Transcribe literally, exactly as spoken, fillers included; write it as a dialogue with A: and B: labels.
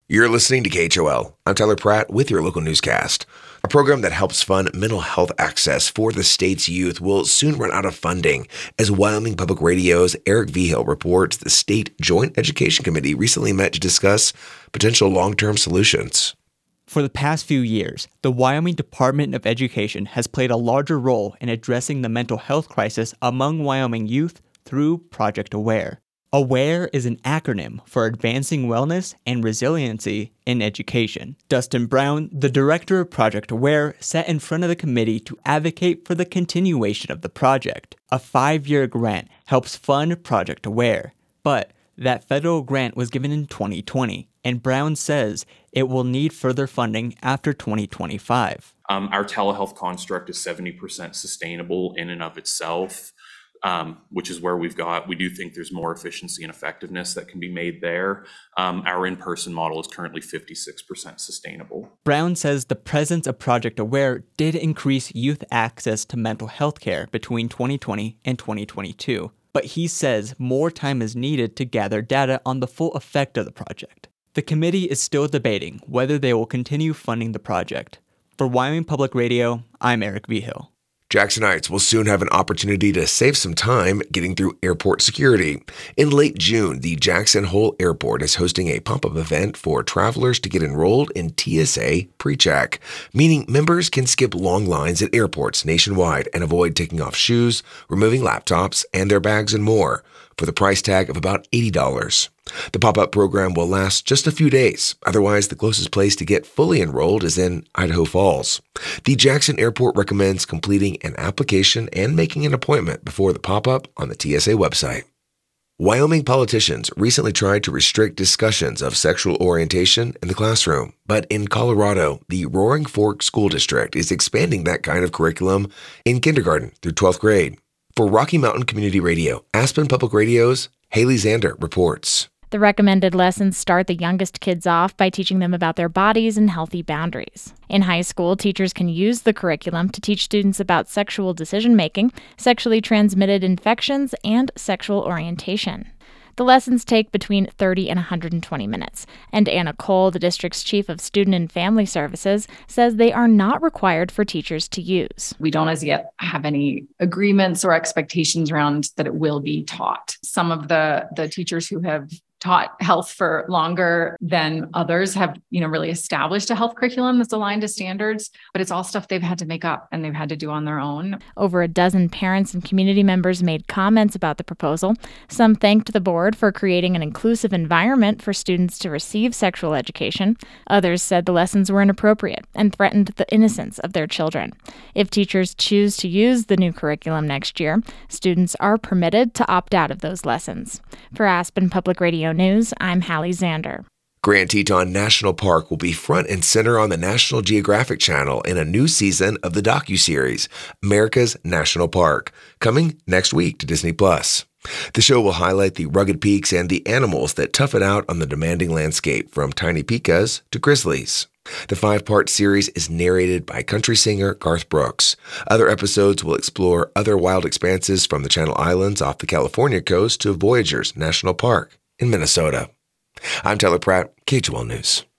A: You're listening to K H O L. I'm Tyler Pratt with your local newscast. A program that helps fund mental health access for the state's youth will soon run out of funding. As Wyoming Public Radio's Eric Vigil reports, the State Joint Education Committee recently met to discuss potential long-term solutions.
B: For the past few years, the Wyoming Department of Education has played a larger role in addressing the mental health crisis among Wyoming youth through Project AWARE. AWARE is an acronym for Advancing Wellness and Resiliency in Education. Dustin Brown, the director of Project AWARE, sat in front of the committee to advocate for the continuation of the project. A five-year grant helps fund Project AWARE, but that federal grant was given in twenty twenty, and Brown says it will need further funding after twenty twenty-five.
C: Um, our telehealth construct is seventy percent sustainable in and of itself. Um, which is where we've got, we do think there's more efficiency and effectiveness that can be made there. Um, our in-person model is currently fifty-six percent sustainable.
B: Brown says the presence of Project AWARE did increase youth access to mental health care between twenty twenty and twenty twenty-two, but he says more time is needed to gather data on the full effect of the project. The committee is still debating whether they will continue funding the project. For Wyoming Public Radio, I'm Eric Vigil.
A: Jacksonites will soon have an opportunity to save some time getting through airport security. In late June, the Jackson Hole Airport is hosting a pop-up event for travelers to get enrolled in T S A PreCheck, meaning members can skip long lines at airports nationwide and avoid taking off shoes, removing laptops, and their bags and more, for the price tag of about eighty dollars. The pop-up program will last just a few days. Otherwise, the closest place to get fully enrolled is in Idaho Falls. The Jackson Airport recommends completing an application and making an appointment before the pop-up on the T S A website. Wyoming politicians recently tried to restrict discussions of sexual orientation in the classroom, but in Colorado, the Roaring Fork School District is expanding that kind of curriculum in kindergarten through twelfth grade. For Rocky Mountain Community Radio, Aspen Public Radio's Haley Zander reports.
D: The recommended lessons start the youngest kids off by teaching them about their bodies and healthy boundaries. In high school, teachers can use the curriculum to teach students about sexual decision-making, sexually transmitted infections, and sexual orientation. The lessons take between thirty and one hundred twenty minutes, and Anna Cole, the district's chief of student and family services, says they are not required for teachers to use.
E: We don't as yet have any agreements or expectations around that it will be taught. Some of the, the teachers who have taught health for longer than others have, you know, really established a health curriculum that's aligned to standards, but it's all stuff they've had to make up and they've had to do on their own.
D: Over a dozen parents and community members made comments about the proposal. Some thanked the board for creating an inclusive environment for students to receive sexual education. Others said the lessons were inappropriate and threatened the innocence of their children. If teachers choose to use the new curriculum next year, students are permitted to opt out of those lessons. For Aspen Public Radio News, I'm Hallie Zander.
A: Grand Teton National Park will be front and center on the National Geographic Channel in a new season of the docuseries, America's National Park, coming next week to Disney Plus. The show will highlight the rugged peaks and the animals that tough it out on the demanding landscape, from tiny pikas to grizzlies. The five-part series is narrated by country singer Garth Brooks. Other episodes will explore other wild expanses from the Channel Islands off the California coast to Voyageurs National Park in Minnesota. I'm Tyler Pratt, K H O L News.